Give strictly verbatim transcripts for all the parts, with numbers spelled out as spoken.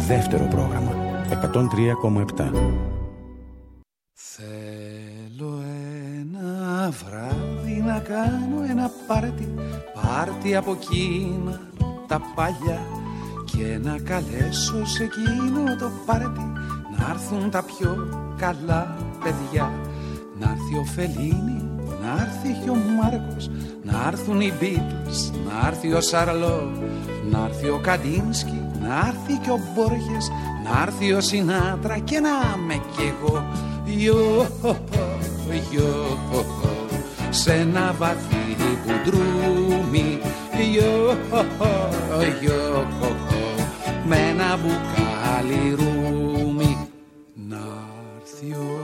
Δεύτερο πρόγραμμα εκατόν τρία κόμμα επτά. Θέλω ένα βράδυ να κάνω ένα πάρτι, πάρτι από εκείνα τα παλιά, και να καλέσω σε εκείνο το πάρτι να έρθουν τα πιο καλά παιδιά. Να έρθει ο Φελίνι, να έρθει και ο Μάρκος, να έρθουν οι Beatles, να έρθει ο Σαρλό, να έρθει ο Καντίνσκι, να έρθει και ο Μπόργες, να έρθει ο Σινάτρα και να είμαι κι εγώ. Ιω, ιω, σε ένα βαθύ κουντρούμι, ιω, ιω, με ένα μπουκάλι ρούμι. Να έρθει ο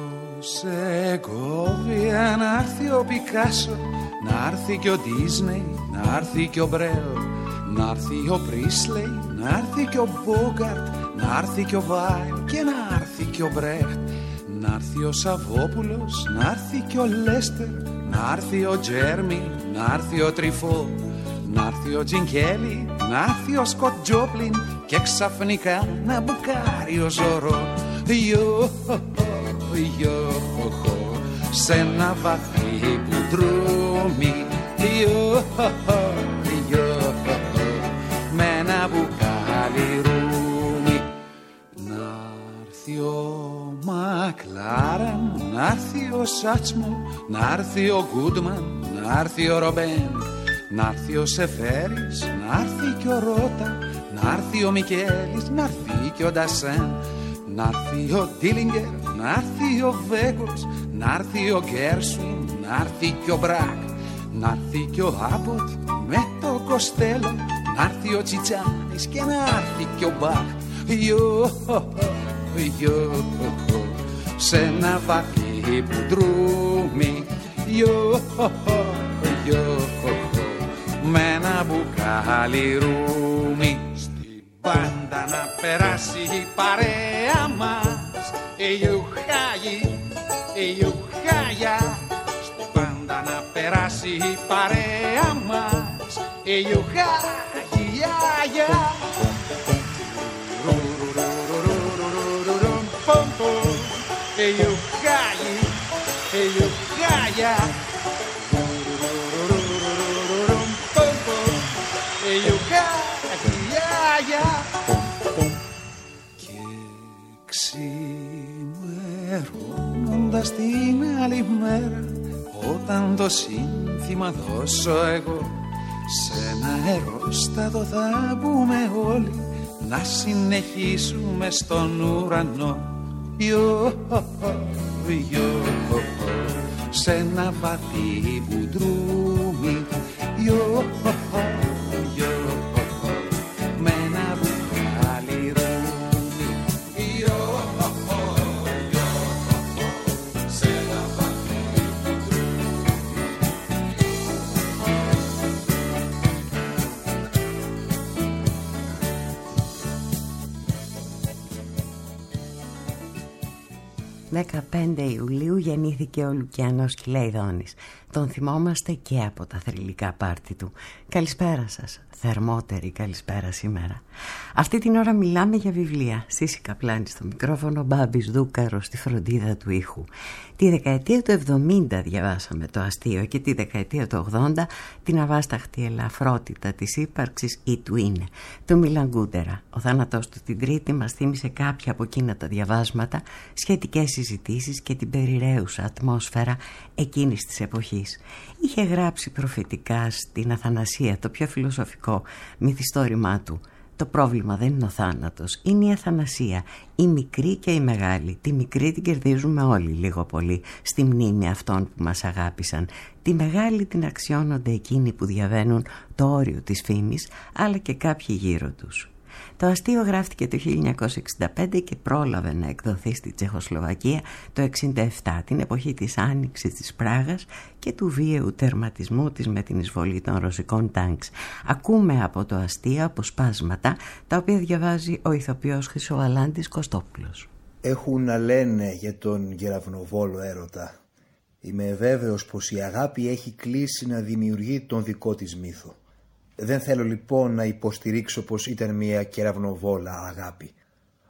Σεγκόβια, να έρθει ο Πικάσο, να έρθει και ο Ντίσνεϊ, να έρθει και ο Μπρέλ, να έρθει ο Πρίσλεϊ, να έρθει και ο Μπόγκαρτ, να έρθει και ο Βάιλ και να έρθει και ο Μπρέχτ. Να έρθει ο Σαββόπουλος, να έρθει και ο Λέστερ, να έρθει ο Τζέρμι, να έρθει ο Τριφό, να έρθει ο Τζινκέλι, να έρθει ο Σκοτ Τζόπλιν και ξαφνικά να μπουκάρει ο Ζωρό. Ιω, ιω, σε ένα βαθύ κουντρούμι, ιω, ιω, με ένα μπουκάλι ρούμι. Να έρθει ο Μακλάρεν, να έρθει ο Σάτσμο, να έρθει ο Γκούντμαν, να έρθει ο Ρομπέν, να έρθει ο Σεφέρης, να έρθει και ο Ρότα, να έρθει ο Μικέλης, να έρθει και ο Ντασέν, να έρθει ο Ντίλιγκερ, να έρθει ο Βέγκος, να έρθει ο Γκέρσουιν, να έρθει και ο Μπρακ, να έρθει και ο Άποτ με το Κοστέλο, να έρθει ο Τσιτσάνης και να έρθει και ο Μπαχ. Ιω, ιω, σε ένα βαθύ πουντρούμι, ιω, ιω, με ένα μπουκάλι ρούμι. Στην πάντα να περάσει η παρέα μας, ιουχάγι, ιουχάγια. Στην πάντα να περάσει η παρέα μας, ιουχάγι, γιαγιά. Ιουχάγι, ιουχάγια. Και ξημερώνοντας την άλλη μέρα, όταν το σύνθημα δώσω εγώ, σε ένα αερόστατο θα μπούμε όλοι, να συνεχίσουμε στον ουρανό. Ιω, ιω, σε ένα βαθύ μπουντρούμι, ιω, ιω, με ένα μπουκάλι ρούμι. Ιω, ιω, σε ένα βαθύ δεκαπέντε Ιουλίου γεννήθηκε ο Λουκιανός Κιλαϊδόνης. Τον θυμόμαστε και από τα θρυλικά πάρτι του. Καλησπέρα σας, θερμότερη καλησπέρα σήμερα. Αυτή την ώρα μιλάμε για βιβλία. Σύση Καπλάνη στο μικρόφωνο, Μπάμπης Δούκαρος στη φροντίδα του ήχου. Τη δεκαετία του εβδομήντα διαβάσαμε το αστείο και τη δεκαετία του ογδόντα την αβάσταχτη ελαφρότητα της ύπαρξης ή του είναι, του Μίλαν Κούντερα. Ο θάνατός του την Τρίτη μας θύμισε κάποια από εκείνα τα διαβάσματα, σχετικές συζητήσεις και την περιραίουσα ατμόσφαιρα εκείνης της εποχής. Είχε γράψει προφητικά στην Αθανασία το πιο φιλοσοφικό μυθιστόρημά του. Το πρόβλημα δεν είναι ο θάνατος, είναι η αθανασία, η μικρή και η μεγάλη. Τη μικρή την κερδίζουμε όλοι λίγο πολύ στη μνήμη αυτών που μας αγάπησαν. Τη μεγάλη την αξιώνονται εκείνοι που διαβαίνουν το όριο της φήμης, αλλά και κάποιοι γύρω τους. Το αστείο γράφτηκε το χίλια εννιακόσια εξήντα πέντε και πρόλαβε να εκδοθεί στη Τσεχοσλοβακία το εξήντα επτά, την εποχή της άνοιξης της Πράγας και του βίαιου τερματισμού της με την εισβολή των ρωσικών τάγκς. Ακούμε από το αστείο αποσπάσματα τα οποία διαβάζει ο ηθοποιός Χρυσοβαλάντης Κωστόπουλος. Έχουν να λένε για τον γεραυνοβόλο έρωτα. Είμαι βέβαιος πως η αγάπη έχει κλείσει να δημιουργεί τον δικό της μύθο. Δεν θέλω λοιπόν να υποστηρίξω πως ήταν μια κεραυνοβόλα αγάπη.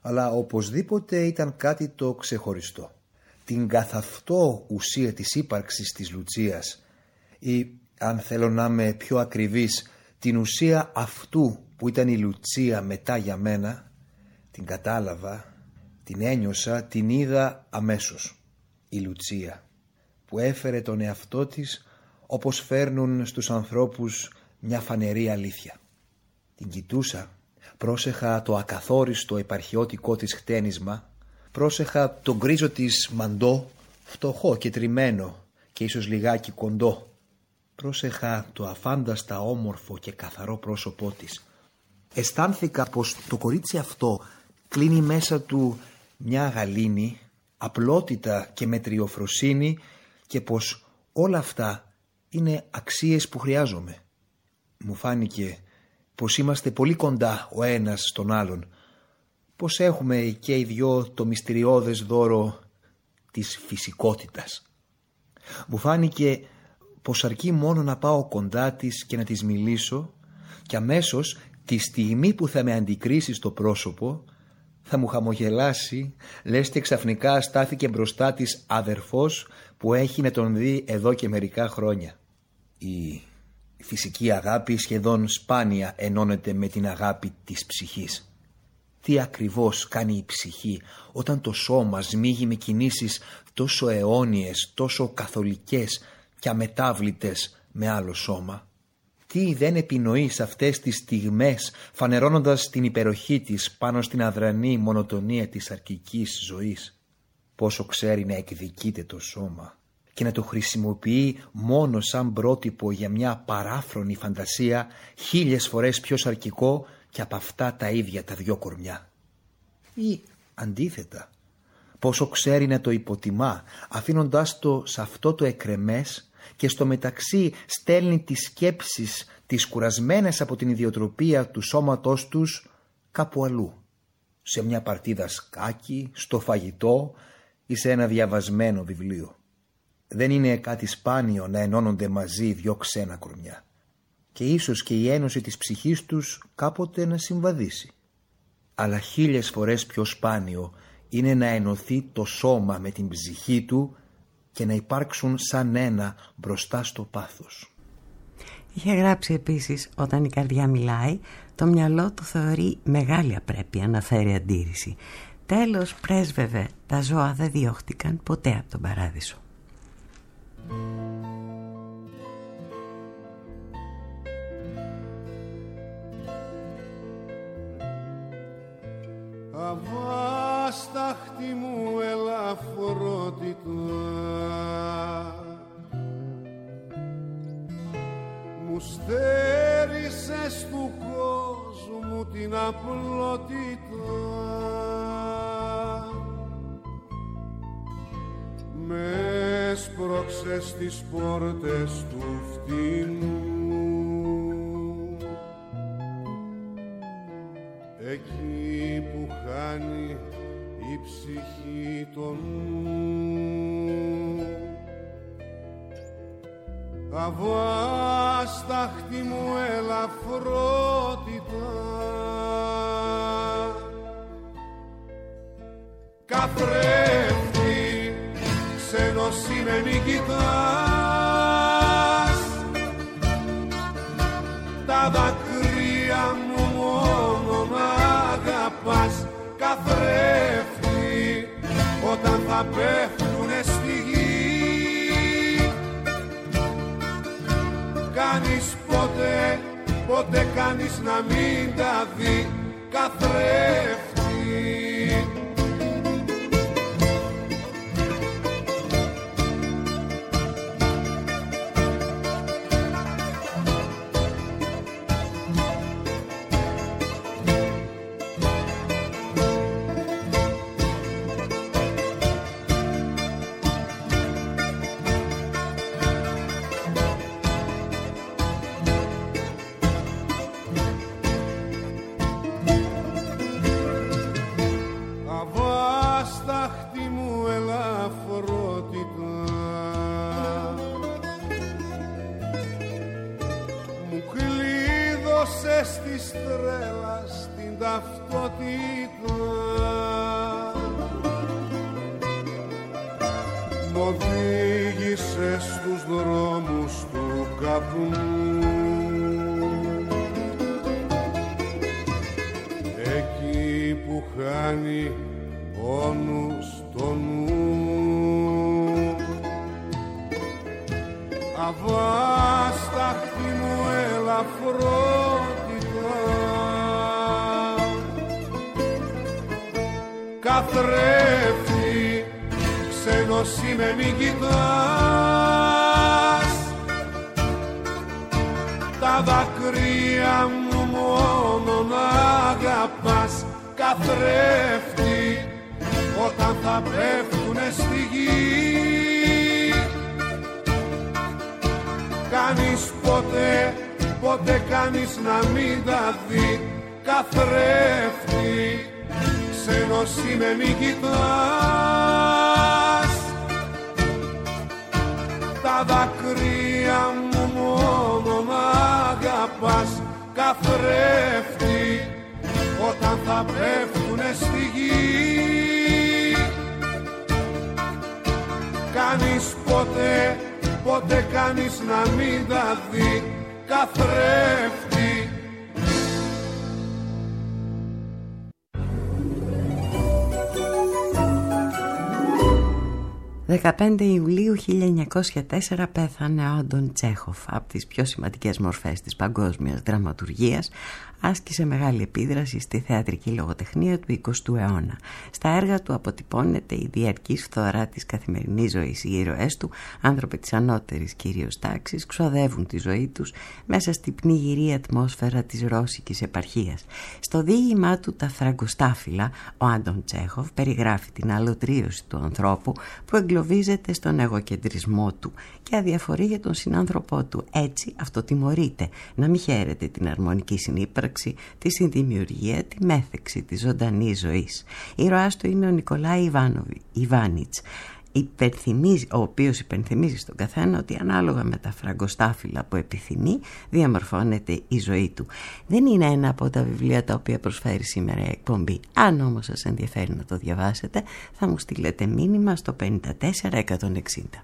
αλλά οπωσδήποτε ήταν κάτι το ξεχωριστό. Την καθ' αυτό ουσία της ύπαρξης της Λουτσίας, ή αν θέλω να είμαι πιο ακριβής, την ουσία αυτού που ήταν η Λουτσία μετά για μένα, την κατάλαβα, την ένιωσα, την είδα αμέσως. Η Λουτσία που έφερε τον εαυτό της όπως φέρνουν στους ανθρώπους μια φανερή αλήθεια. Την κοιτούσα, πρόσεχα το ακαθόριστο επαρχιώτικό της χτένισμα, πρόσεχα το γκρίζο της μαντό, φτωχό και τριμμένο και ίσως λιγάκι κοντό. Πρόσεχα το αφάνταστα όμορφο και καθαρό πρόσωπό της. Αισθάνθηκα πως το κορίτσι αυτό κλείνει μέσα του μια γαλήνη, απλότητα και μετριοφροσύνη, και πως όλα αυτά είναι αξίες που χρειάζομαι. Μου φάνηκε πως είμαστε πολύ κοντά ο ένας στον άλλον, πως έχουμε και οι δυο το μυστηριώδες δώρο της φυσικότητας. Μου φάνηκε πως αρκεί μόνο να πάω κοντά της και να της μιλήσω, και αμέσως τη στιγμή που θα με αντικρίσει στο πρόσωπο θα μου χαμογελάσει, λες και ξαφνικά στάθηκε μπροστά της αδερφός που έχει να τον δει εδώ και μερικά χρόνια. Η φυσική αγάπη σχεδόν σπάνια ενώνεται με την αγάπη της ψυχής. Τι ακριβώς κάνει η ψυχή όταν το σώμα σμίγει με κινήσεις τόσο αιώνιες, τόσο καθολικές και αμετάβλητες με άλλο σώμα? Τι δεν επινοεί σε αυτές τις στιγμές, φανερώνοντας την υπεροχή της πάνω στην αδρανή μονοτονία της αρκικής ζωής? Πόσο ξέρει να εκδικείται το σώμα και να το χρησιμοποιεί μόνο σαν πρότυπο για μια παράφρονη φαντασία, χίλιες φορές πιο σαρκικό και από αυτά τα ίδια τα δυο κορμιά. Ή αντίθετα, πόσο ξέρει να το υποτιμά, αφήνοντάς το σε αυτό το εκρεμές, και στο μεταξύ στέλνει τις σκέψεις τις κουρασμένες από την ιδιοτροπία του σώματός τους κάπου αλλού, σε μια παρτίδα σκάκι, στο φαγητό ή σε ένα διαβασμένο βιβλίο. Δεν είναι κάτι σπάνιο να ενώνονται μαζί δυο ξένα κορμιά, και ίσως και η ένωση της ψυχής τους κάποτε να συμβαδίσει. Αλλά χίλιες φορές πιο σπάνιο είναι να ενωθεί το σώμα με την ψυχή του και να υπάρξουν σαν ένα μπροστά στο πάθος. Είχε γράψει επίσης, όταν η καρδιά μιλάει, το μυαλό του θεωρεί μεγάλη απρέπεια να φέρει αντίρρηση. Τέλος πρέσβευε, τα ζώα δεν διώχτηκαν ποτέ από τον παράδεισο. Αβάσταχτη μου ελαφρότητα, μου στέρισες του κόσμου την απλότητα, με σπρώξες στις πόρτες του φτηνού, εκεί που χάνει η ψυχή τον νου. Αβάσταχτη μου ελαφρότητα, καθρέφτη ξένος είναι μη κοιτάς, τα δακρύα μου μόνο να αγαπάς. Καθρέφτη όταν θα πέφτουνε στη γη, κάνεις ποτέ, ποτέ κάνεις να μην τα δει. Καθρέφτη. έδωσες της τρέλας την ταυτότητα. Μ' οδήγησες στους δρόμους του καπνού, εκεί που χάνει πόνους το νου. Αβάσταχτη μου ελαφρότητα, καθρέφτη ξένος είμαι μη κοιτάς. Τα δάκρυα μου μόνον αγαπάς, καθρέφτη όταν θα πέφτουνε στη γη. Κανείς ποτέ, ποτέ κανείς να μην τα δει, καθρέφτη ξένος είμαι μη κοιτάς. Τα δάκρυα μου μόνον αγαπάς, καθρέφτη όταν θα πέφτουνε στη γη. Κανείς ποτέ, ποτέ κανείς να μην τα δει, καθρέφτη. δεκαπέντε Ιουλίου χίλια εννιακόσια τέσσερα πέθανε ο Άντων Τσέχοφ, από τις πιο σημαντικές μορφές της παγκόσμιας δραματουργίας. Άσκησε μεγάλη επίδραση στη θεατρική λογοτεχνία του εικοστού αιώνα. Στα έργα του αποτυπώνεται η διαρκής φθορά της καθημερινής ζωής. Οι ήρωές του, άνθρωποι της ανώτερης κυρίως τάξης, ξοδεύουν τη ζωή τους μέσα στη πνιγυρή ατμόσφαιρα της ρώσικης επαρχίας. Στο διήγημά του «Τα Φραγκοστάφυλλα», ο Άντων Τσέχοφ περιγράφει την αλωτρίωση του ανθρώπου που εγκλωβίζεται στον εγωκεντρισμό του και αδιαφορεί για τον συνάνθρωπό του. Έτσι αυτοτιμωρείται να μην χαίρεται την αρμονική συνύπαρξη, τη συνδημιουργία, τη μέθεξη της ζωντανής ζωής. Ήρωάς του είναι ο Νικολάη Ιβάνιτς, ο οποίος υπενθυμίζει στον καθένα ότι ανάλογα με τα φραγκοστάφυλλα που επιθυμεί διαμορφώνεται η ζωή του. Δεν είναι ένα από τα βιβλία τα οποία προσφέρει σήμερα η εκπομπή. Αν όμως σας ενδιαφέρει να το διαβάσετε, θα μου στείλετε μήνυμα στο πενήντα τέσσερα εκατόν εξήντα.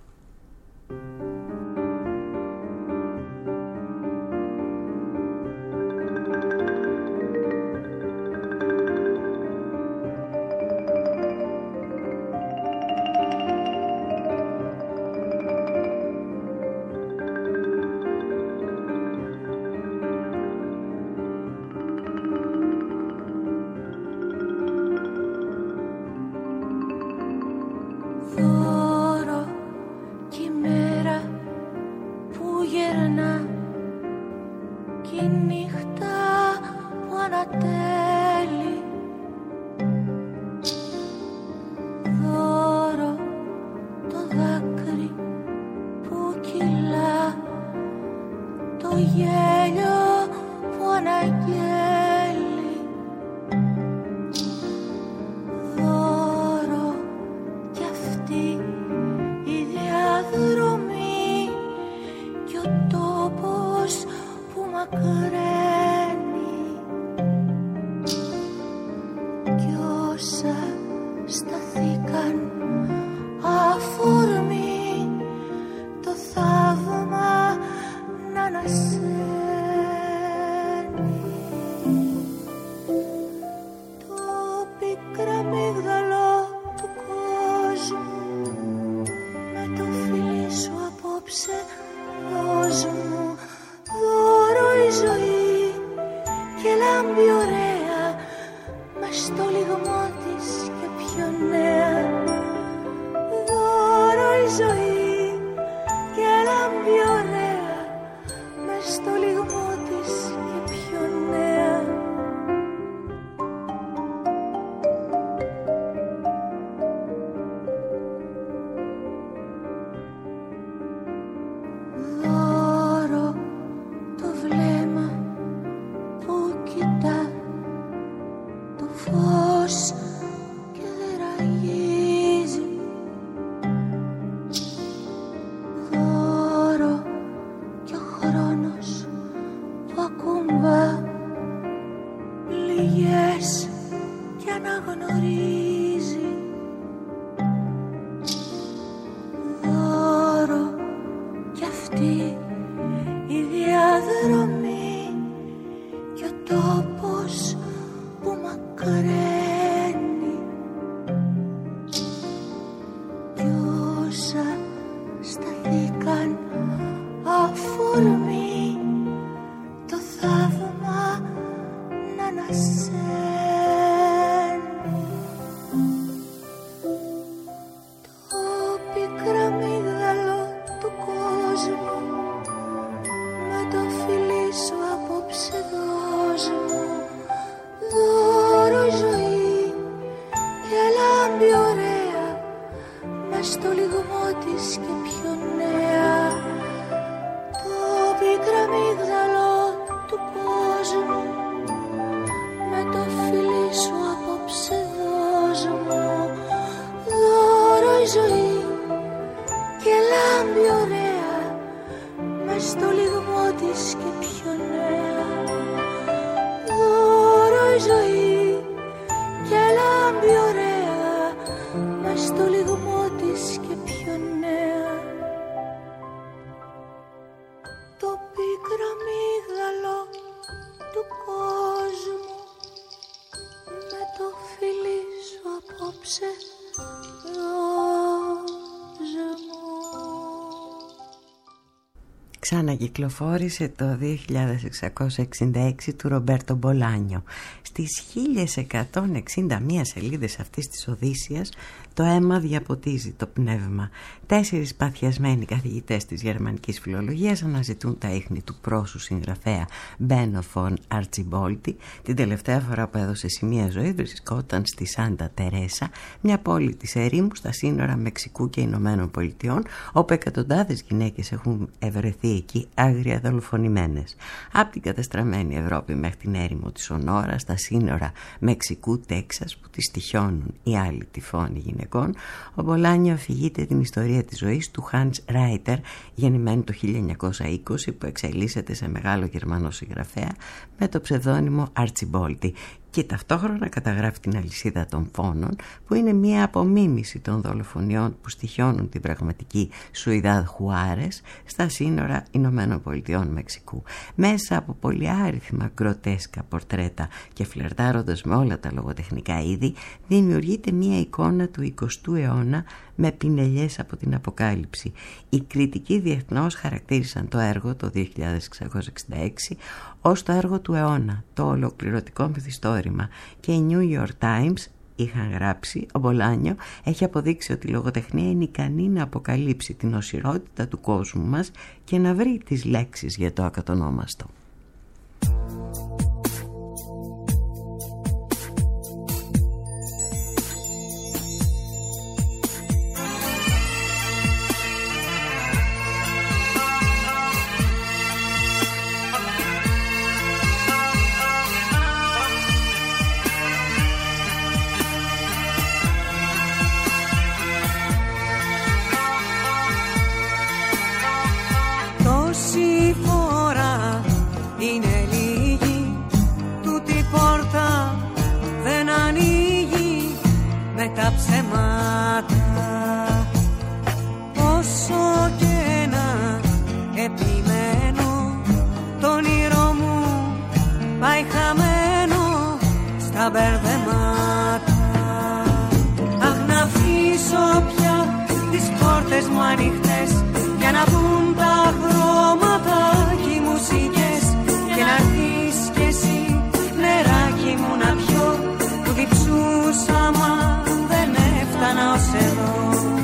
φως και δεν ραγίζει. πληγές κι αναγνωρίζει δώρο κι αυτή η διαδρομή κι ο τόπος που μακραίνει κι όσα σταθήκαν αφορμή το θαύμα να ανασένει. Το πικραμίγδαλο του κόσμου με το φιλί σου απόψε δώσ' μου δώρο ζωή και λάμπει ωραία μες στο λιγμό της και πιο νέα. Το πικραμίγδαλο του κόσμου με το φιλί σου απόψε δώσ' μου δώρο ζωή και λάμπει ωραία μες στο λιγμό της και πιο νέα. Δώρο ζωή και λάμπει ωραία μες στο λιγμό της και πιο νέα. Το πικραμίγδαλο του κόσμου με το φιλί σου απόψε δώσ' μου. Ξανακυκλοφόρησε το δύο χιλιάδες εξακόσια εξήντα έξι του Ρομπέρτο Μπολάνιο. Στις χίλιες εκατόν εξήντα μία σελίδες αυτής της Οδύσσιας το αίμα διαποτίζει το πνεύμα. Τέσσερις παθιασμένοι καθηγητές της γερμανικής φιλολογίας αναζητούν τα ίχνη του πρόσου συγγραφέα Μπένο Φον Αρτσιμπόλτη. Την τελευταία φορά που έδωσε σημεία ζωή βρισκόταν στη Σάντα Τερέσα, μια πόλη της ερήμου στα σύνορα Μεξικού και Ηνωμένων Πολιτειών, όπου εκατοντάδες γυναίκες έχουν ευρεθεί εκεί άγρια δολοφονημένες. Από την κατεστραμμένη Ευρώπη μέχρι την έρημο της Ονόρα, στα σύνορα Μεξικού-Τέξας που τη στοιχιώνουν οι άλλοι τυφώνοι γυναικών, ο Μπολάνιο αφηγείται την ιστορία της ζωής του Hans Reiter, γεννημένη το χίλια εννιακόσια είκοσι, που εξελίσσεται σε μεγάλο Γερμανό συγγραφέα με το ψευδώνυμο Αρτσιμπόλτη, και ταυτόχρονα καταγράφει την αλυσίδα των φόνων, που είναι μία απομίμηση των δολοφονιών που στοιχιώνουν την πραγματική Σουηδάδ Χουάρες στα σύνορα Ηνωμένων Πολιτειών Μεξικού. Μέσα από πολυάριθμα γκροτέσκα πορτρέτα και φλερτάροντας με όλα τα λογοτεχνικά είδη, δημιουργείται μία εικόνα του εικοστού αιώνα με πινελιές από την αποκάλυψη. Οι κριτικοί διεθνώς χαρακτήρισαν το έργο το δύο χιλιάδες εξακόσια εξήντα έξι ως το έργο του αιώνα, το ολοκληρωτικό μυθιστόρημα, και οι New York Times είχαν γράψει: ο Μπολάνιο έχει αποδείξει ότι η λογοτεχνία είναι ικανή να αποκαλύψει την οσιρότητα του κόσμου μας και να βρει τις λέξεις για το ακατονόμαστο. Τα ψέματα, όσο και να επιμένω, το όνειρό μου πάει χαμένο στα μπερδεμάτα. Αχ, να αφήσω πια τις πόρτες μου ανοιχτές για να βγουν τα χρώματα και οι μουσικές, και να έρθεις κι εσύ νεράκι μου να πιω, που διψούσα μα δεν έφτανα ως εδώ.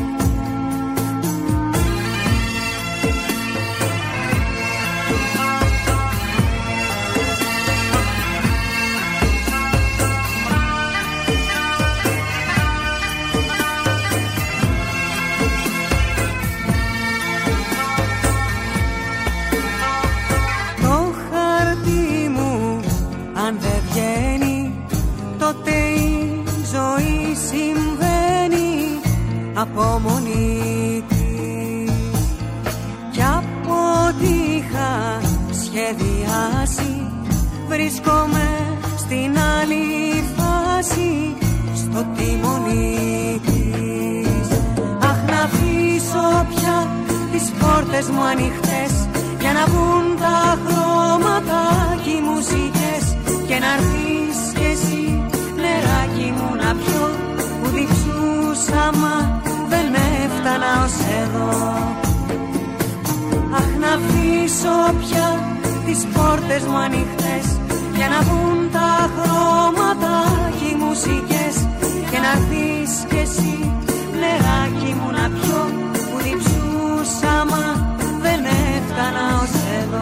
Το χαρτί μου αν δεν βγαίνει, τότε η ζωή συμβαίνει από μόνη της. Κι από ό,τι είχα σχεδιάσει, βρίσκομαι στην άλλη το τιμόνι της. Αχ, να αφήσω πια τις πόρτες μου ανοιχτές για να βγουν τα χρώματα και οι μουσικές και να έρθεις κι εσύ νεράκι μου να πιω που διψούσα μα δεν έφτανα ως εδώ. Αχ, να αφήσω πια τις πόρτες μου ανοιχτές για να βγουν τα χρώματα και οι μουσικές και να έρθεις κι εσύ νεράκι μου να πιω που διψούσα μα δεν έφτανα ως εδώ.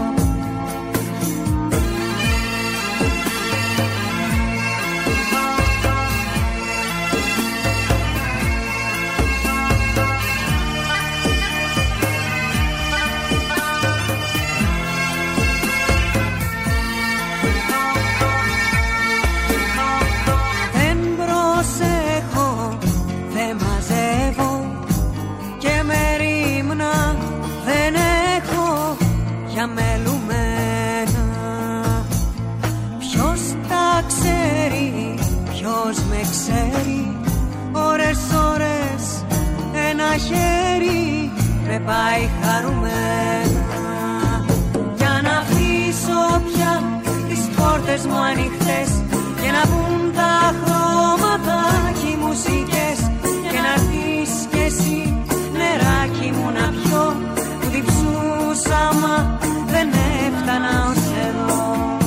Χέρι με πάει χαρούμενα για να αφήσω πια τις πόρτες μου ανοιχτές και να βγουν τα χρώματα και οι μουσικές και να έρθεις κι εσύ νεράκι μου να πιω που διψούσα μα δεν έφτανα ως εδώ.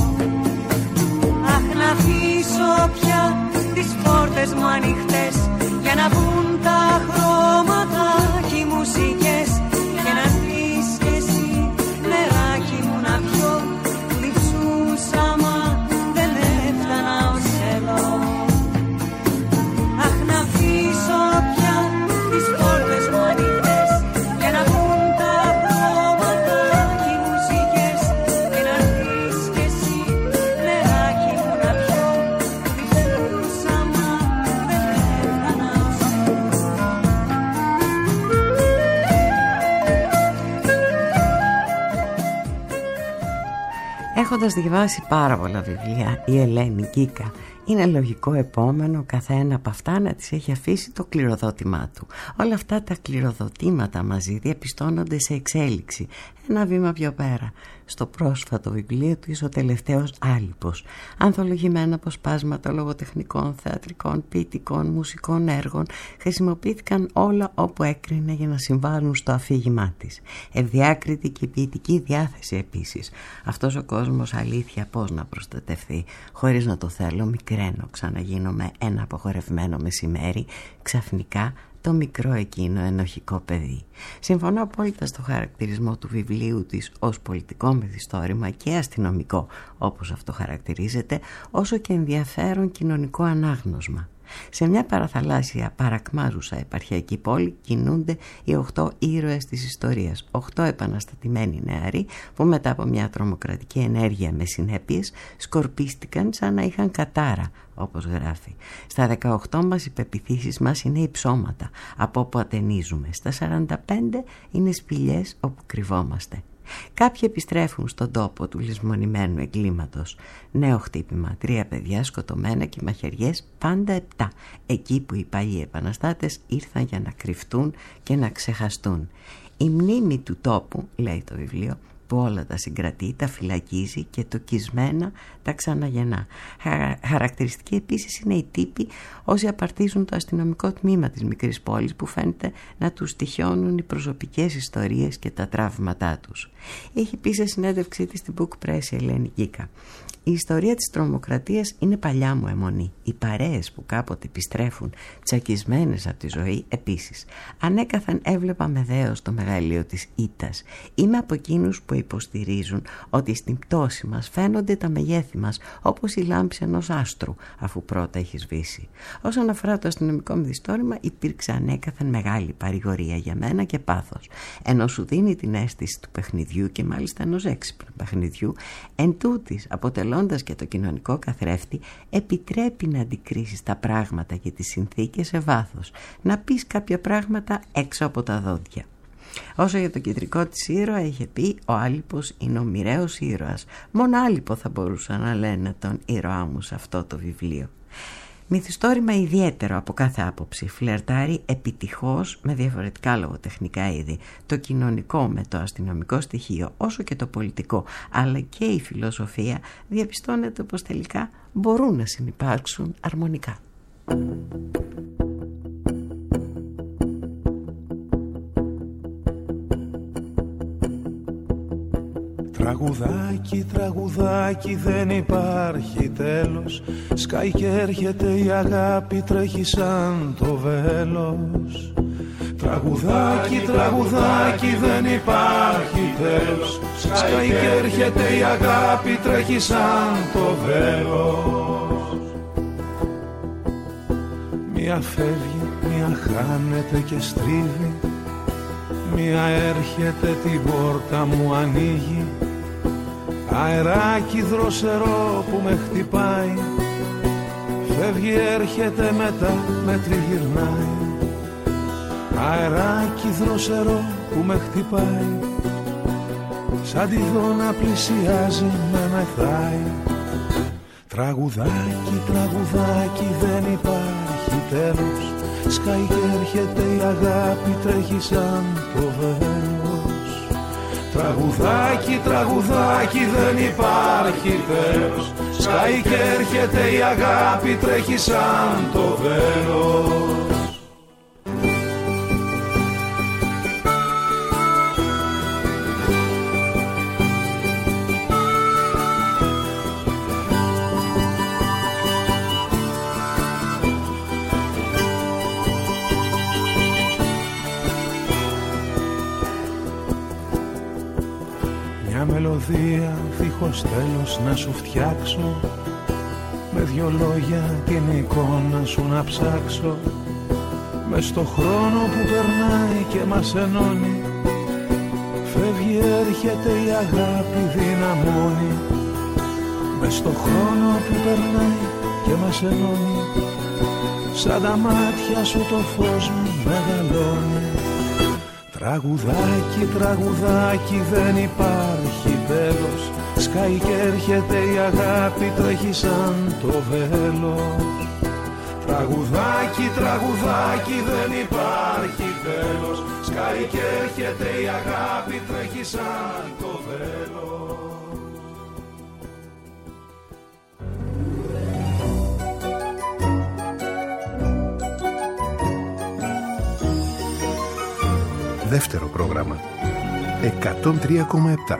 Αχ, να αφήσω πια τις πόρτες μου ανοιχτές για να βγουν τα χρώματα και οι μουσικές και να έρθεις κι εσύ νεράκι μου να πιω που διψούσα μα δεν έφτανα ως εδώ. Αχ, να αφήσω πια τις πόρτες μου ανοιχτές για να βγουν τα χρώματα και οι μουσικές και να έρθεις κι εσύ νεράκι μου να πιω που διψούσα μα δεν έφτανα ως εδώ. Έχοντας διαβάσει πάρα πολλά βιβλία, η Ελένη Γκίκα είναι λογικό επόμενο καθένα από αυτά να της έχει αφήσει το κληροδότημά του. Όλα αυτά τα κληροδοτήματα μαζί διαπιστώνονται σε εξέλιξη. Ένα βήμα πιο πέρα, στο πρόσφατο βιβλίο του «Ο τελευταίος Άλυπος», ανθολογημένα αποσπάσματα λογοτεχνικών, θεατρικών, ποιητικών, μουσικών έργων χρησιμοποιήθηκαν όλα όπου έκρινε για να συμβάλλουν στο αφήγημά της. Ευδιάκριτη και ποιητική διάθεση επίσης. Αυτός ο κόσμος, αλήθεια, πώς να προστατευθεί χωρίς να το θέλω, μικραίνω, ξαναγίνομαι ένα απογορευμένο μεσημέρι, ξαφνικά το μικρό εκείνο ενοχικό παιδί. Συμφωνώ απόλυτα στο χαρακτηρισμό του βιβλίου της ως πολιτικό μυθιστόρημα και αστυνομικό, όπως αυτό χαρακτηρίζεται, όσο και ενδιαφέρον κοινωνικό ανάγνωσμα. Σε μια παραθαλάσσια παρακμάζουσα επαρχιακή πόλη κινούνται οι οχτώ ήρωες της ιστορίας, οχτώ επαναστατημένοι νεαροί που μετά από μια τρομοκρατική ενέργεια με συνέπειες σκορπίστηκαν σαν να είχαν κατάρα, όπως γράφει. Στα δεκαοκτώ μας οι πεποιθήσεις μας είναι υψώματα από όπου ατενίζουμε, στα σαράντα πέντε είναι σπηλιές όπου κρυβόμαστε. Κάποιοι επιστρέφουν στον τόπο του λησμονημένου εγκλήματος. Νέο χτύπημα, τρία παιδιά σκοτωμένα και μαχαιριές, πάντα επτά. Εκεί που οι παλιοί επαναστάτες ήρθαν για να κρυφτούν και να ξεχαστούν. Η μνήμη του τόπου, λέει το βιβλίο, που όλα τα συγκρατεί, τα φυλακίζει και το κισμένα τα ξαναγεννά. Χαρακτηριστική επίσης είναι οι τύποι όσοι απαρτίζουν το αστυνομικό τμήμα της μικρής πόλης που φαίνεται να τους τυχιώνουν οι προσωπικές ιστορίες και τα τραύματά τους. Έχει πει σε συνέντευξή της στην Book Press η Ελένη Γκίκα: η ιστορία της τρομοκρατίας είναι παλιά μου αιμονή. Οι παρέες που κάποτε επιστρέφουν τσακισμένες από τη ζωή επίσης. Ανέκαθεν έβλεπα με δέος το μεγαλείο της ήττας. Είμαι από εκείνους που υποστηρίζουν ότι στην πτώση μας φαίνονται τα μεγέθη μας όπως η λάμψη ενός άστρου αφού πρώτα έχει σβήσει. Όσον αφορά το αστυνομικό μυθιστόρημα, υπήρξε ανέκαθεν μεγάλη παρηγορία για μένα και πάθος. Ενώ σου δίνει την αίσθηση του παιχνιδιού και μάλιστα ενός έξυπνου παιχνιδιού, εν τούτης, αποτελώντας και το κοινωνικό καθρέφτη, επιτρέπει να αντικρίσεις τα πράγματα και τις συνθήκες σε βάθος, να πεις κάποια πράγματα έξω από τα δόντια. Όσο για το κεντρικό της ήρωα, είχε πει: ο Άλυπος είναι ο μοιραίος ήρωας. Μόνο Άλυπο θα μπορούσαν να λένε τον ήρωά μου σε αυτό το βιβλίο. Μυθιστόρημα ιδιαίτερο από κάθε άποψη, φλερτάρει επιτυχώς με διαφορετικά λογοτεχνικά είδη. Το κοινωνικό με το αστυνομικό στοιχείο, όσο και το πολιτικό, αλλά και η φιλοσοφία, διαπιστώνεται πως τελικά μπορούν να συνυπάρξουν αρμονικά. Τραγουδάκι, τραγουδάκι, δεν υπάρχει τέλος. Σκάει και έρχεται η αγάπη, τρέχει σαν το βέλος. Τραγουδάκι, τραγουδάκι, δεν υπάρχει τέλος. Σκάει και έρχεται η αγάπη, τρέχει σαν το βέλος. Μία φεύγει, μία χάνεται και στρίβει. Μία έρχεται, την πόρτα μου ανοίγει. Αεράκι δροσερό που με χτυπάει. Φεύγει, έρχεται, μετά με τριγυρνάει. Αεράκι δροσερό που με χτυπάει. Σαν τη δω να πλησιάζει με μεθάει. Τραγουδάκι, τραγουδάκι, δεν υπάρχει τέλος. Σκάει και έρχεται η αγάπη, τρέχει σαν το βέλος. Τραγουδάκι, τραγουδάκι, δεν υπάρχει τέλος. Σκάει και έρχεται η αγάπη, τρέχει σαν το βέλος. Μελωδία δίχως τέλος να σου φτιάξω. Με δυο λόγια την εικόνα σου να ψάξω. Μες στο χρόνο που περνάει και μας ενώνει. Φεύγει, έρχεται η αγάπη, δυναμώνει. Μες στο χρόνο που περνάει και μας ενώνει. Σαν τα μάτια σου το φως μου μεγαλώνει. Τραγουδάκι, τραγουδάκι, δεν υπάρχει τέλος. Σκάει και έρχεται η αγάπη, τρέχει σαν το βέλος. Τραγουδάκι, τραγουδάκι, δεν υπάρχει τέλος. Σκάει και έρχεται η αγάπη, τρέχει σαν το βέλος. Δεύτερο πρόγραμμα εκατόν τρία κόμμα επτά.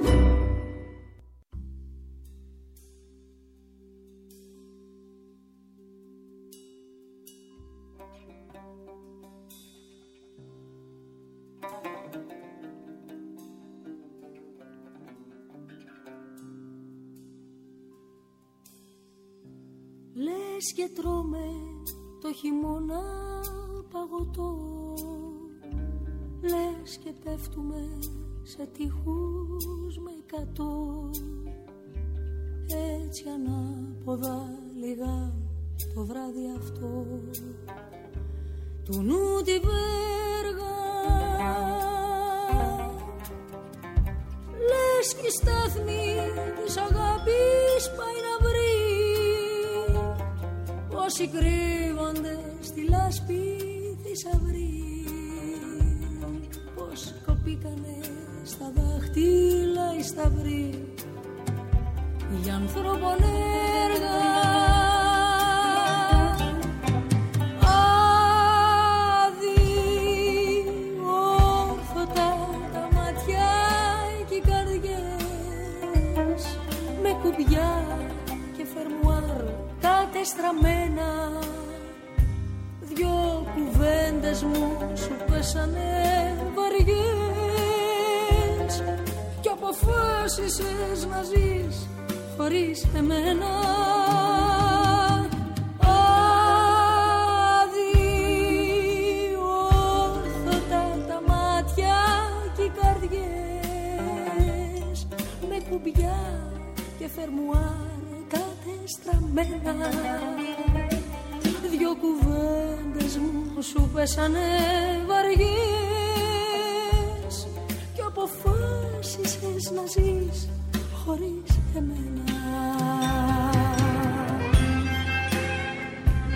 Λες και τρώμε το χειμώνα παγωτό. Λες και πέφτουμε σε τείχους με εκατό. Έτσι ανάποδα λιγά το βράδυ αυτό του νου τη βέργα. Λες και η στάθμη της αγάπης πάει να βρει όσοι κρύβονται στη λάσπη θησαυρή. Πως κοπήκανε στα δάχτυλα οι σταυροί για ανθρώπων έργα. Αδιόρθωτα τα μάτια και οι καρδιές με κουμπιά και φερμουάρ κατεστραμμένα. Δυο κουβέντες μου σου πέσανε βαριές κι αποφάσισες να ζεις χωρίς εμένα. Αδιόρθωτα τα μάτια και οι καρδιές με κουμπιά και φερμουάρ κατεστραμμένα. Δυο κουβέντες μου σου πέσανε βαριές κι αποφάσισες να ζεις χωρίς εμένα.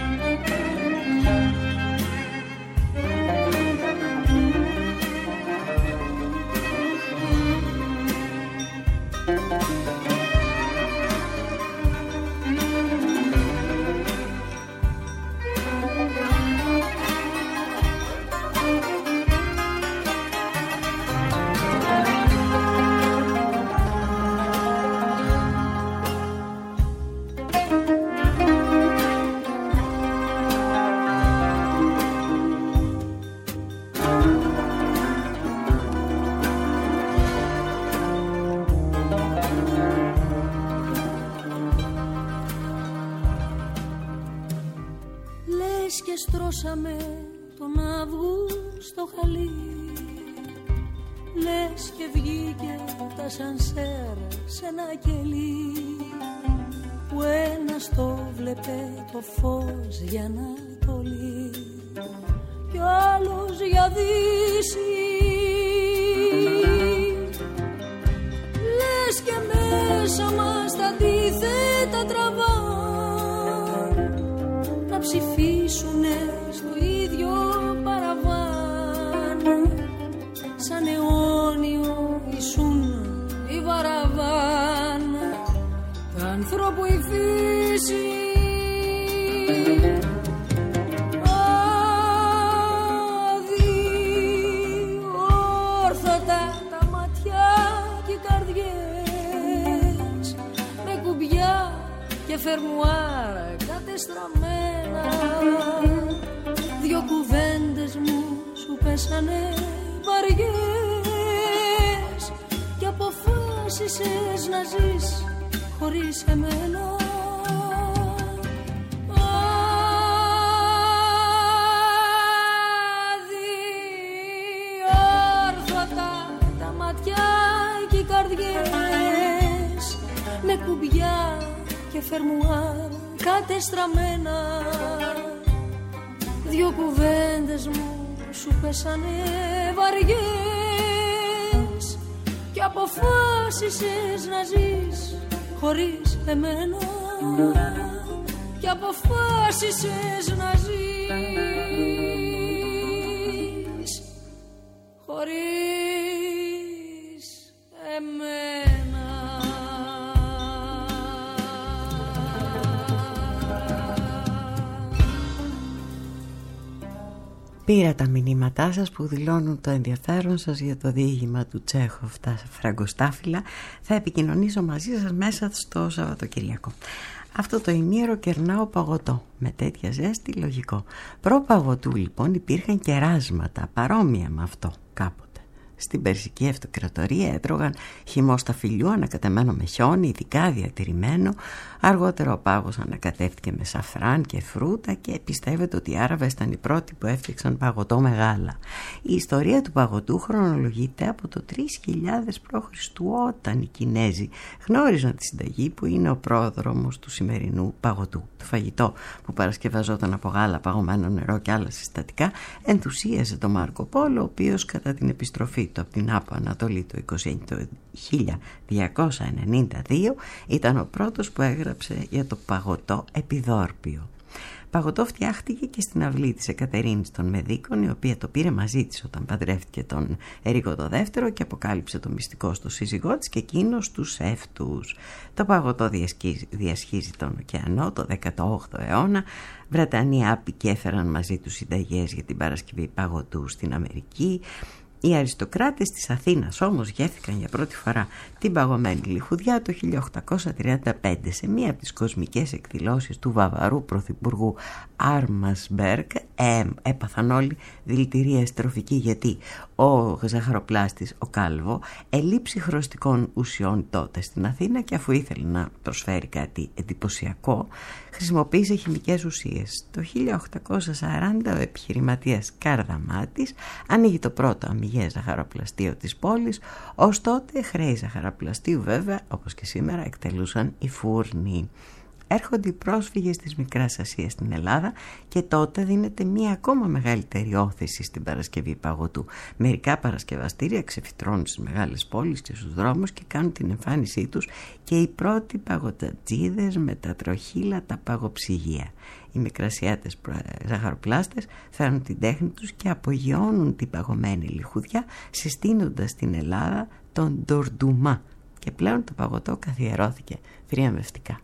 λες και στρώσαμε τον Αύγουστο χαλί, λες και βγήκε τα σανσέρ σε ένα κελί, που ένας το βλέπε το φως για Ανατολή κι ο άλλος για Δύση. Λες και μέσα μας τα αντίθετα τραβάν, να ψηφίσουνε στο ίδιο παραβάν, σαν αιώνιο ήσουν η βαραβάν, τα ανθρώπου η φύση. Αδιόρθωτα τα ματιά και οι καρδιές, με κουμπιά και φερμουάρ κατεστραμμένα, δυο κουβέντες μου σου πέσανε βαριές και αποφάσισες να ζεις χωρίς εμένα. Αδιόρθωτα τα ματιά και οι καρδιές, με κουμπιά και φερμουάρ κατεστραμμένα, δυο κουβέντες μου σου πέσανε βαριές και αποφάσισες να ζεις χωρίς εμένα, και αποφάσισες να ζεις χωρίς εμένα. Πήρα τα μηνύματά σας που δηλώνουν το ενδιαφέρον σας για το διήγημα του Τσέχοφ, τα Φραγκοστάφυλλα. Θα επικοινωνήσω μαζί σας μέσα στο Σαββατοκυριακό. Αυτό το ημίωρο κερνάω παγωτό, με τέτοια ζέστη λογικό. Προ παγωτού λοιπόν υπήρχαν κεράσματα παρόμοια με αυτό κάποτε. Στην Περσική Αυτοκρατορία έτρωγαν χυμό σταφυλιού ανακατεμένο με χιόνι, ειδικά διατηρημένο. Αργότερα ο πάγος ανακατεύτηκε με σαφράν και φρούτα και πιστεύετε ότι οι Άραβες ήταν οι πρώτοι που έφτιαξαν παγωτό με γάλα. Η ιστορία του παγωτού χρονολογείται από το τρεις χιλιάδες προ Χριστού, όταν οι Κινέζοι γνώριζαν τη συνταγή που είναι ο πρόδρομος του σημερινού παγωτού. Το φαγητό που παρασκευαζόταν από γάλα, παγωμένο νερό και άλλα συστατικά ενθουσίασε τον Μάρκο Πόλο, ο οποίος κατά την επιστροφή του από την Άπο Ανατολή το χίλια διακόσια ενενήντα δύο ήταν ο πρώτος που έγραψε για το παγωτό επιδόρπιο. Παγωτό φτιάχτηκε και στην αυλή της Εκατερίνης των Μεδίκων, η οποία το πήρε μαζί της όταν παντρεύτηκε τον Ερίκο το δεύτερο και αποκάλυψε το μυστικό στο σύζυγό της και εκείνος τους εύτους. Το παγωτό διασχίζει τον ωκεανό το δέκατο όγδοο αιώνα. Βρετανοί άπικοι έφεραν μαζί τους συνταγές για την παρασκευή παγωτού στην Αμερική. Οι αριστοκράτες της Αθήνας όμως γεύθηκαν για πρώτη φορά την παγωμένη λιχουδιά το χίλια οκτακόσια τριάντα πέντε σε μία από τις κοσμικές εκδηλώσεις του Βαβαρού πρωθυπουργού Άρμασμπεργκ. Ε, έπαθαν όλοι δηλητηρία στροφική, γιατί ο ζαχαροπλάστης ο Κάλβο ελείψη χρωστικών ουσιών τότε στην Αθήνα και αφού ήθελε να προσφέρει κάτι εντυπωσιακό χρησιμοποίησε χημικές ουσίες. Το χίλια οκτακόσια σαράντα ο επιχειρηματίας Καρδαμάτης ανοίγει το πρώτο αμυγές ζαχαροπλαστείο της πόλης. Ως τότε χρέη ζαχαροπλαστείου βέβαια, όπως και σήμερα, εκτελούσαν οι φούρνοι. Έρχονται οι πρόσφυγες της Μικράς Ασίας στην Ελλάδα και τότε δίνεται μία ακόμα μεγαλύτερη όθηση στην παρασκευή παγωτού. Μερικά παρασκευαστήρια ξεφυτρώνουν στις μεγάλες πόλεις και στους δρόμους και κάνουν την εμφάνισή τους και οι πρώτοι παγωτατζίδες με τα τροχύλατα παγοψυγεία. Οι μικρασιάτες ζαχαροπλάστες φέρνουν την τέχνη τους και απογειώνουν την παγωμένη λιχουδιά, συστήνοντας στην Ελλάδα τον ντορντουμά, και πλέον το παγωτό καθιερώθηκε θριαμβευτικά.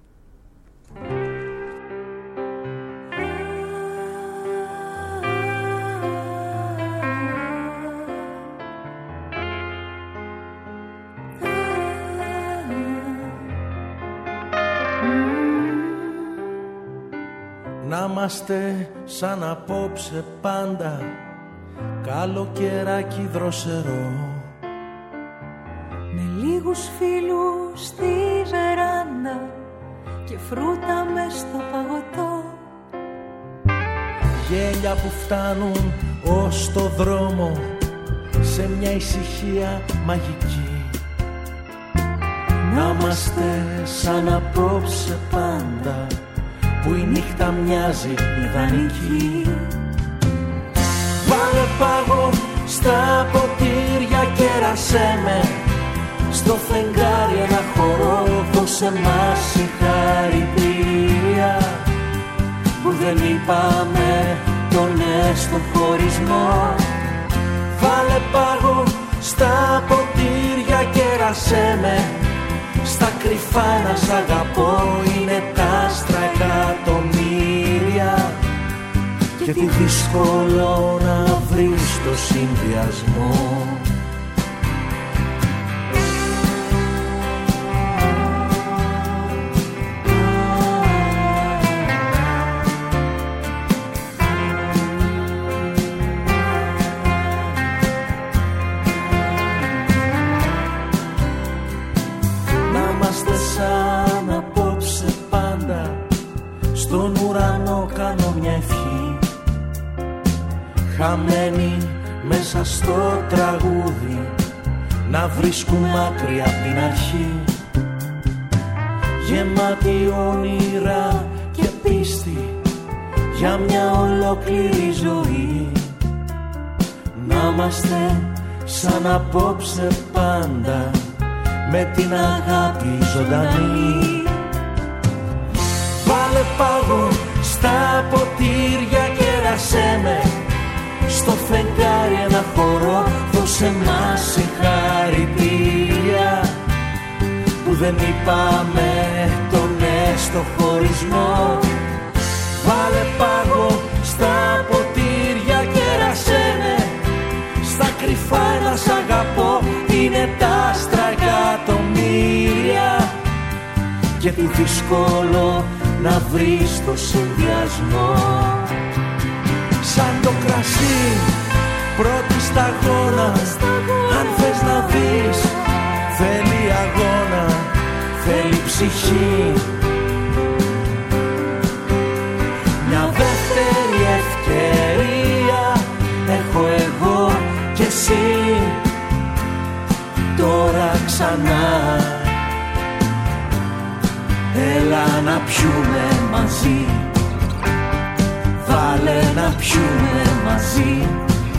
Να είμαστε σαν απόψε πάντα, καλοκαιράκι δροσερό, με λίγους φίλους στη βεράντα και φρούτα μες στο παγωτό. γέλια που φτάνουν ως το δρόμο σε μια ησυχία μαγική. Να είμαστε σαν απόψε πάντα που η νύχτα μοιάζει ιδανική. Βάλε πάγο στα ποτήρια, κέρασέ με στο φεγγάρι ένα χορό, δώσε μας συγχαρητήρια που δεν είπαμε τον ναι στο χωρισμό. Βάλε πάγο στα ποτήρια, κέρασέ με στα κρυφά να σ' αγαπώ. Είναι τα άστρα εκατομμύρια και τι δύσκολο να βρεις το συνδυασμό. Χαμένοι μέσα στο τραγούδι, να βρίσκουμε άκρη απ' την αρχή. Γεμάτη όνειρα και πίστη για μια ολόκληρη ζωή. Να είμαστε σαν απόψε πάντα με την αγάπη ζωντανή. Βάλε πάγο στα ποτήρια, κέρασέ με στο φεγγάρι ένα χορό, δώσε μας συγχαρητήρια που δεν είπαμε το ναι στο χωρισμό. Βάλε πάγο στα ποτήρια, κέρασέ με στα κρυφά να σ' αγαπώ. Είναι τα άστρα εκατομμύρια και τι δύσκολο να βρεις το συνδυασμό. Σαν το κρασί πρώτη σταγόνα, αν θες να δεις θέλει αγώνα, θέλει ψυχή. Μια δεύτερη ευκαιρία έχω εγώ και εσύ τώρα ξανά. Έλα να πιούμε μαζί, βάλε να πιούμε μαζί,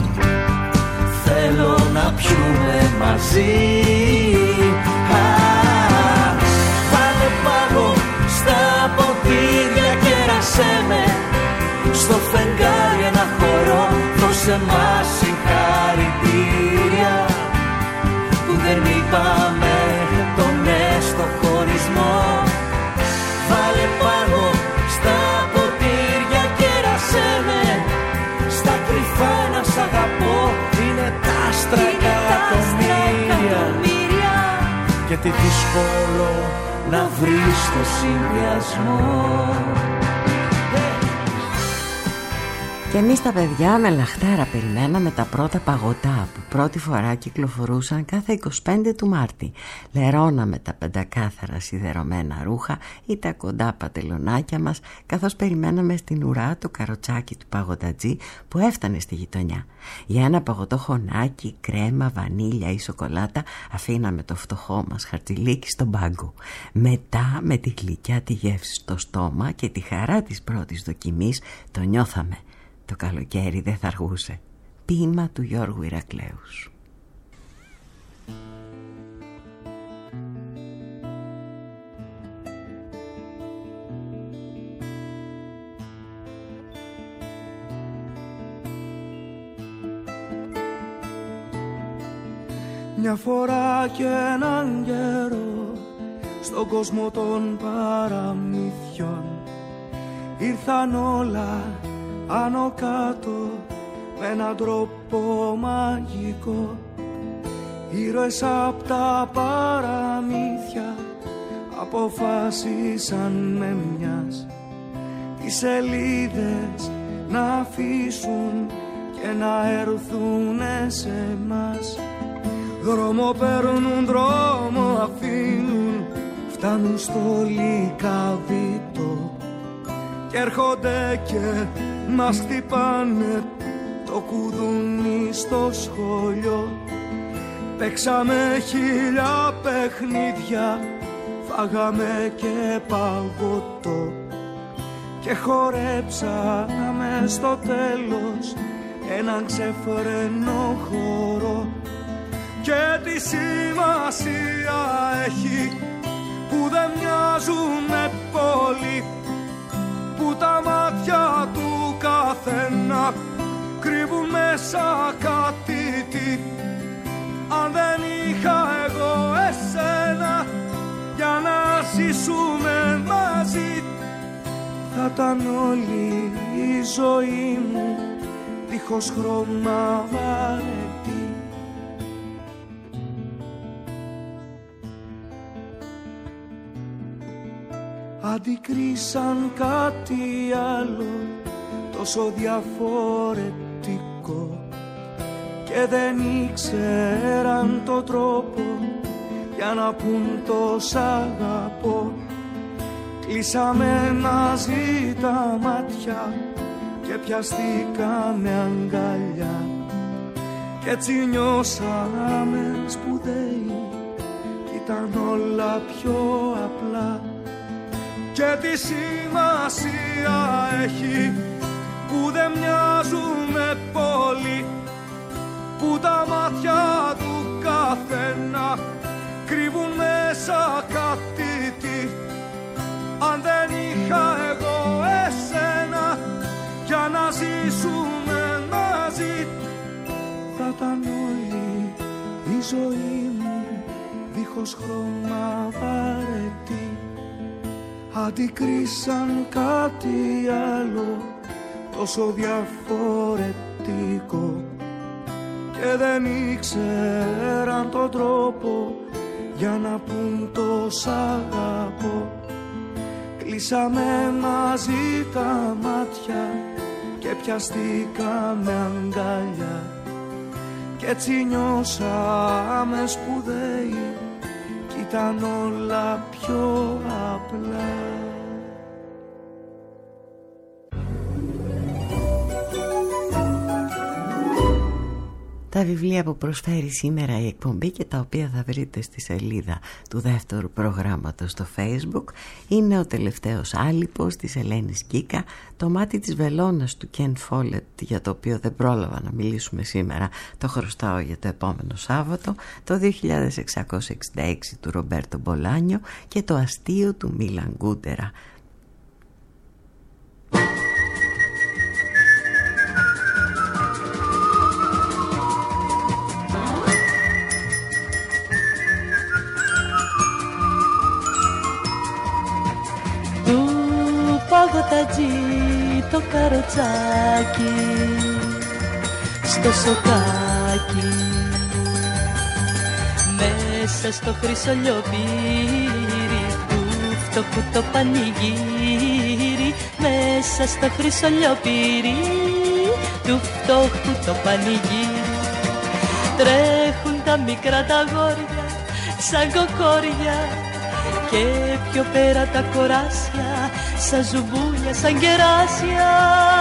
θέλω να πιούμε μαζί. Α, βάλε πάγο στα ποτήρια, κέρασέ με στο φεγγάρι ένα χορό, δώσε μας συγχαρητήρια που δεν είπαμε το ναι στο χωρισμό. Βάλε πάγο στα ποτήρια, κέρασέ με στα κρυφά να σ' αγαπώ. Είναι τα άστρα εκατομμύρια και τι δύσκολο να βρεις το συνδυασμό. Και εμείς τα παιδιά με λαχτάρα περιμέναμε τα πρώτα παγωτά που πρώτη φορά κυκλοφορούσαν κάθε είκοσι πέντε του Μάρτη. Λερώναμε τα πεντακάθαρα σιδερωμένα ρούχα ή τα κοντά πατελονάκια μας, καθώς περιμέναμε στην ουρά το καροτσάκι του παγωτατζή που έφτανε στη γειτονιά. Για ένα παγωτό χωνάκι, κρέμα, βανίλια ή σοκολάτα αφήναμε το φτωχό μας χαρτζηλίκι στον πάγκο. Μετά με τη γλυκιά τη γεύση στο στόμα και τη χαρά της πρώτης δοκιμής το νιώθαμε. Το καλοκαίρι δεν θα αργούσε. Ποίημα του Γιώργου Ηρακλέους. Μια φορά και έναν καιρό στον κόσμο των παραμύθιων ήρθαν όλα άνω κάτω με έναν τρόπο μαγικό. Ήρωες απ' τα παραμύθια αποφάσισαν με μιας τις σελίδες να αφήσουν και να έρθουνε σε μας. Δρόμο παίρνουν, δρόμο αφήνουν, φτάνουν στο Λυκαβήτο κι έρχονται και μας χτυπάνε το κουδούνι στο σχολείο. Παίξαμε χίλια παιχνίδια, φάγαμε και παγωτό και χορέψαμε στο τέλος έναν ξεφρενό χώρο. Και τι σημασία έχει που δεν μοιάζουνε πολύ, που τα μάτια του καθένα κρύβουν μέσα κάτι τι. Αν δεν είχα εγώ εσένα για να ζήσουμε μαζί, θα ήταν όλη η ζωή μου δίχως χρώμα βαρετή. Αντικρίσαν κάτι άλλο τόσο διαφορετικό και δεν ήξεραν το τρόπο για να πουν το σ' αγαπώ. Κλείσαμε μαζί τα μάτια και πιαστήκαμε αγκαλιά και έτσι νιώσαμε σπουδαίοι, ήταν όλα πιο απλά. Και τι σημασία έχει που δεν μοιάζουμε πολύ, που τα μάτια του καθένα κρύβουν μέσα κάτι τι. Αν δεν είχα εγώ εσένα για να ζήσουμε μαζί, θα ήταν όλη η ζωή μου δίχως χρώμα βαρετή. Αντικρίσαν κάτι άλλο τόσο διαφορετικό και δεν ήξεραν τον τρόπο για να πουν το σ' αγαπώ. Κλείσαμε μαζί τα μάτια και πιαστήκαμε αγκαλιά κι έτσι νιώσαμε σπουδαίοι, κι ήταν όλα πιο απλά. Τα βιβλία που προσφέρει σήμερα η εκπομπή και τα οποία θα βρείτε στη σελίδα του δεύτερου προγράμματος στο Facebook είναι ο τελευταίος άλυπος της Ελένης Γκίκα, το μάτι της βελόνας του Κεν Φόλετ, για το οποίο δεν πρόλαβα να μιλήσουμε σήμερα, το χρωστάω για το επόμενο Σάββατο, το δύο χιλιάδες εξακόσια εξήντα έξι του Ρομπέρτο Μπολάνιο και το αστείο του Μίλαν Κούντερα. Παγωτατζή το καροτσάκι στο σοκάκι, μέσα στο χρυσολιοπύρι του φτωχού το πανηγύρι, μέσα στο χρυσολιοπύρι του φτωχού το πανηγύρι. Τρέχουν τα μικρά τα αγόρια σαν κοκόρια και πιο πέρα τα κοράσια σαν ζουμπούλια, σαν κεράσια.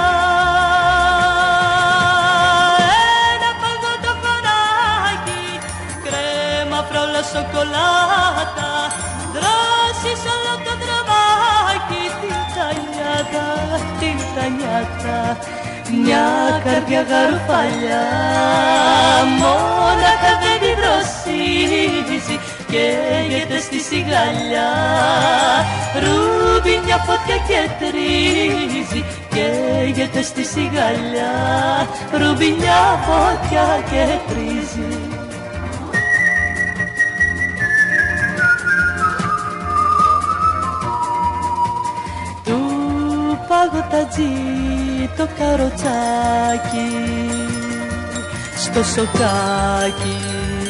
Ένα παγωτό φωνάκι, κρέμα, φρόλα, σοκολάτα, δρόσεις όλο το δρομάκι, την τανιάτα, την τανιάτα. Μια καρδιά γαρουφαλιά, μόναχα δεν τη δροσίζει, καίγεται στη σιγαλιά. Ρούμπι μια φωτιά και τρίζει, καίγεται στη σιγαλιά. Ρούμπι μια φωτιά και τρίζει. Του παγωτατζή το καροτσάκι στο σοκάκι,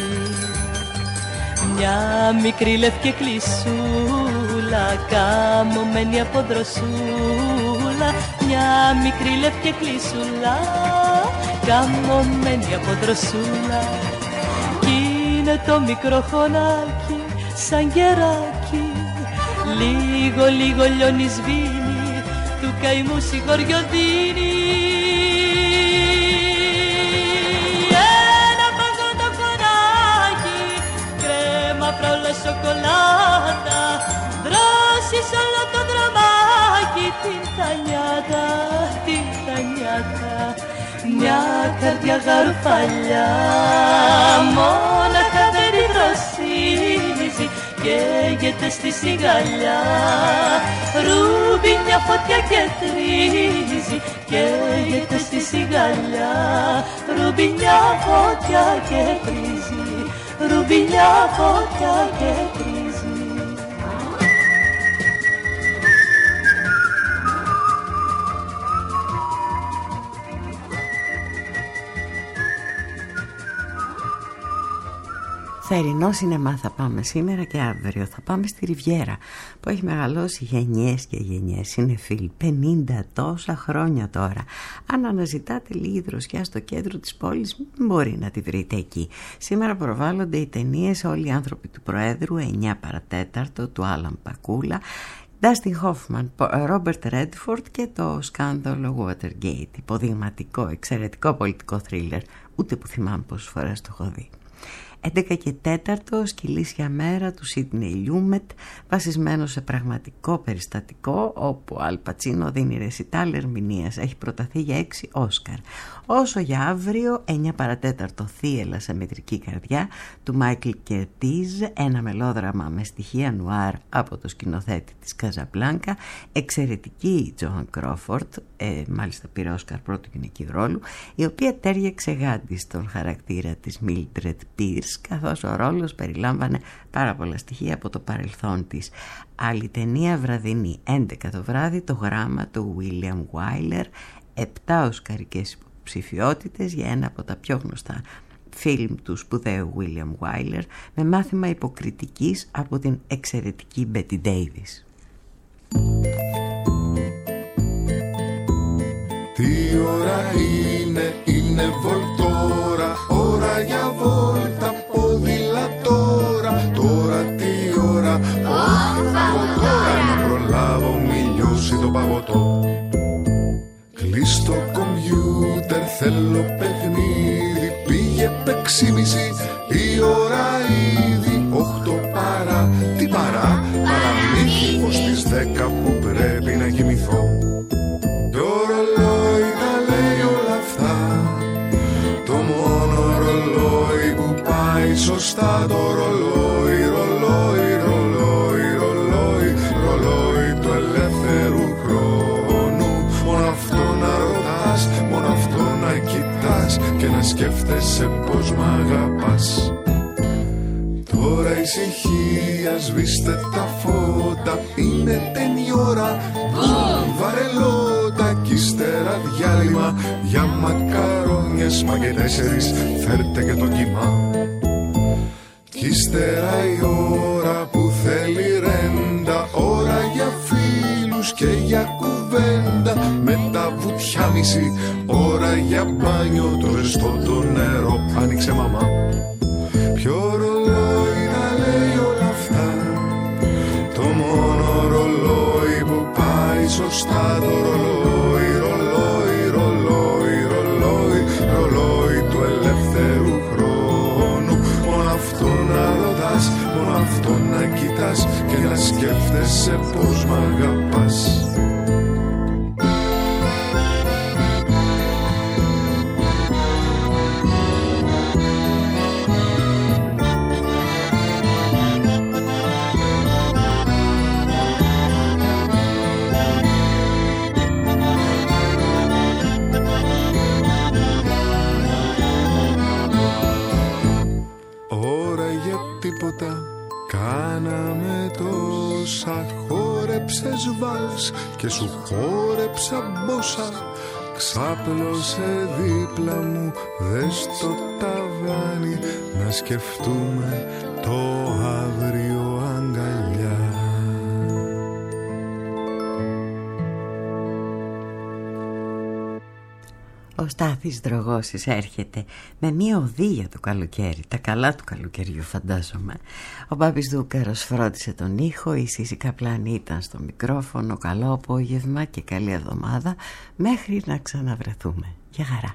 μια μικρή λευκή κλεισούλα καμωμένη από δροσούλα, μια μικρή λευκή κλεισούλα καμωμένη από δροσούλα. Κι είναι το μικρό χωνάκι σαν κεράκι, λίγο λίγο λιώνει σβήνει του καημού συγχωριοδίνει. Ένα παγωτό χωράκι, κρέμα φράουλα σοκολάτα, δρόσεις όλο το δρομάκι, την τανιάτα, την τανιάτα. Μια καρδιά γαρουφαλιά, μόναχα δεν τη δροσίζει, καίγεται στη σιγαλιά. Ρούμπι μια φωτιά και τρίζει, καίγεται στη σιγαλιά. Ρούμπι μια φωτιά και τρίζει, ρούμπι μια φωτιά και τρίζει. Θερινό σινεμά θα πάμε σήμερα και αύριο. Θα πάμε στη Ριβιέρα που έχει μεγαλώσει γενιές και γενιές. Είναι φίλοι, πενήντα τόσα χρόνια τώρα. Αν αναζητάτε λίγη δροσιά στο κέντρο της πόλης, μπορεί να τη βρείτε εκεί. Σήμερα προβάλλονται οι ταινίες Όλοι οι άνθρωποι του Προέδρου, εννιά παρατέταρτο του Άλαν Πακούλα, Ντάστιν Χόφμαν, Ρόμπερτ Ρέντφορντ και το σκάνδαλο Watergate. Υποδειγματικό, εξαιρετικό πολιτικό θρίλερ. Ούτε που θυμάμαι πόσες φορές το έχω δει. έντεκα και τέταρτο, Σκυλήσια μέρα του Σίντνεϊ Λιούμετ, βασισμένο σε πραγματικό περιστατικό, όπου ο Αλ Πατσίνο δίνει ρεσιτάλ ερμηνείας. Έχει προταθεί για έξι Όσκαρ. Όσο για αύριο, εννιά παρατέταρτο, Θύελλα σε μετρική καρδιά του Μάικλ Κερτίζ, ένα μελόδραμα με στοιχεία νουάρ από το σκηνοθέτη της Καζαμπλάνκα, εξαιρετική Τζόαν Κρόφορντ, ε, μάλιστα πήρε Όσκαρ πρώτου γυναικείου ρόλου, η οποία τέριαξε γάντι στον χαρακτήρα της Μίλντρετ Πίρς, καθώς ο ρόλος περιλάμβανε πάρα πολλά στοιχεία από το παρελθόν της. Άλλη ταινία βραδινή, έντεκα το βράδυ, το γράμμα του William Wyler, επτά οσκαρικές υποψηφιότητες για ένα από τα πιο γνωστά φιλμ του σπουδαίου William Wyler, με μάθημα υποκριτικής από την εξαιρετική Betty Davis. Τι ώρα είναι, είναι βολτόρα, ώρα για βόλτα, ποδηλατόρα. Τώρα τι ώρα, όχι τώρα να προλάβω μη λιώσει το παγωτό. Κλείς το κομπιούτερ, θέλω παιχνίδι, πήγε πεξήμιση, η ώρα ήδη οχτώ παρά. Τι παρά, παραμύθι πως τις δέκα που πρέπει να κοιμηθώ. Το ρολόι τα λέει όλα αυτά, το μόνο ρολόι που πάει σωστά. Το ρολόι, ρολόι, ρολόι, ρολόι, ρολόι του ελεύθερου χρόνου. Μόνο αυτό να ρωτάς, μόνο αυτό να κοιτάς και να σκέφτεσαι πως μ' αγαπάς. Τώρα ησυχία, σβήστε τα φώτα, είναι τέννη ώρα, βαρελότα κι ύστερα διάλειμμα για μακαρόνιες, μα και τέσσερις φέρτε και το κύμα. Κι ύστερα η ώρα που θέλει ρέντα, ώρα για φίλους και για κουβέντα, με τα βουτιά μισή, ώρα για μπάνιο, το ζεστό το νερό άνοιξε μαμά. Ποιο ρολόι τα λέει όλα αυτά, το μόνο ρολόι που πάει σωστά. Το ρολόι, ρολόι, ρολόι, ρολόι, ρολόι του ελεύθερου χρόνου. Μόνο αυτό να ρωτάς, μόνο αυτό να κοιτάς και να σκέφτεσαι πως μ' αγαπάς. Κάναμε τόσα, χόρεψες βάλς και σου χόρεψα μπόσα. Ξάπλωσε δίπλα μου, δες το ταβάνι, να σκεφτούμε το αύριο αγκαλιά. Ο Στάθης Δρογώσης έρχεται με μια οδή για το καλοκαίρι, τα καλά του καλοκαιριού φαντάζομαι. Ο Μπάμπης Δούκαρος φρόντισε τον ήχο, η Σύση Καπλάνη ήταν στο μικρόφωνο. Καλό απόγευμα και καλή εβδομάδα μέχρι να ξαναβρεθούμε. Γεια χαρά.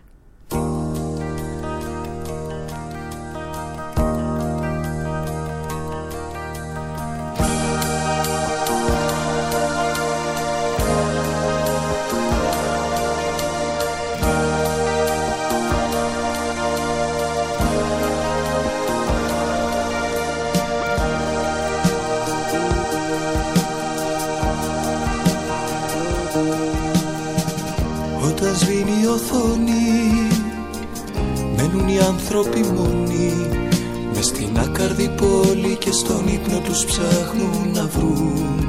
Όταν σβήνει η οθόνη, μένουν οι άνθρωποι μόνοι μες στην άκαρδη πόλη και στον ύπνο τους ψάχνουν να βρουν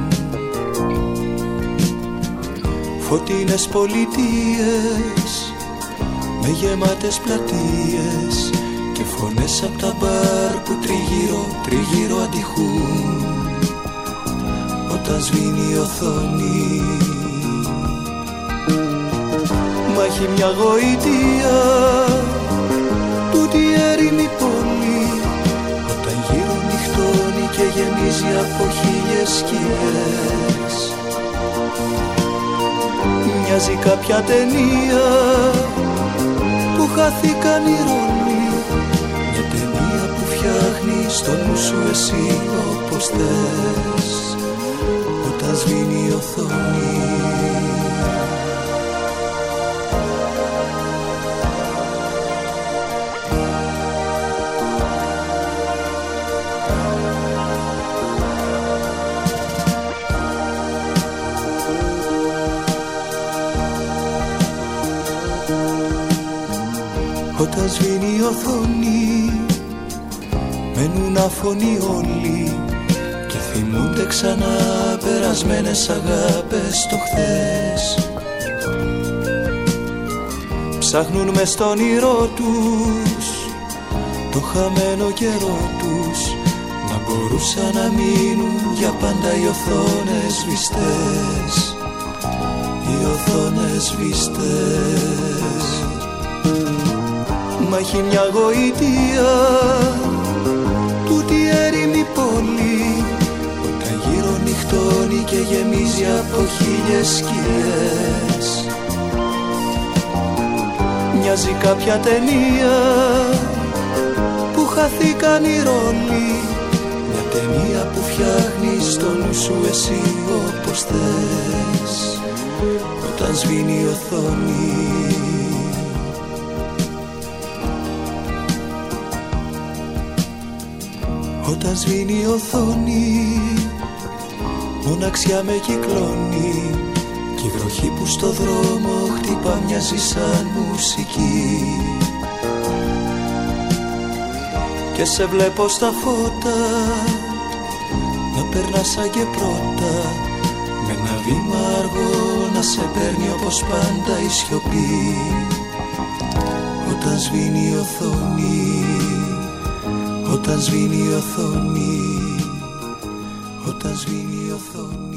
φωτεινές πολιτείες με γεμάτες πλατείες και φωνές απ' τα μπαρ που τριγύρω, τριγύρω αντιχούν. Όταν σβήνει η οθόνη, μα έχει μια γοητεία τούτη έρημη πόλη, όταν γύρω νυχτώνει και γεμίζει από χίλιες σκιές. Μοιάζει κάποια ταινία που χάθηκαν οι ρόλοι, μια ταινία που φτιάχνει στο νου σου εσύ όπως θες. Όταν σβήνει η οθόνη, όταν σβήνει η οθόνη, μένουν άφωνοι όλοι και θυμούνται ξανά περασμένες αγάπες το χθες. Ψάχνουν μες στον όνειρό τους το χαμένο καιρό τους, να μπορούσαν να μείνουν για πάντα οι οθόνες σβηστές, οι οθόνες σβηστές. Μα έχει μια γοητεία τούτη έρημη πόλη, όταν γύρω νυχτώνει και γεμίζει από χίλιες σκιές. Μοιάζει κάποια ταινία που χαθήκαν οι ρόλοι, μια ταινία που φτιάχνει στο νου σου εσύ όπως θες. Όταν σβήνει η οθόνη, όταν σβήνει η οθόνη, μοναξιά με κυκλώνει κι η βροχή που στο δρόμο χτυπά μοιάζει σαν μουσική. Και σε βλέπω στα φώτα να περνάς σαν και πρώτα, με ένα βήμα αργό να σε παίρνει όπως πάντα η σιωπή. Όταν σβήνει η οθόνη, όταν σβήνει η οθόνη, όταν σβήνει η οθόνη.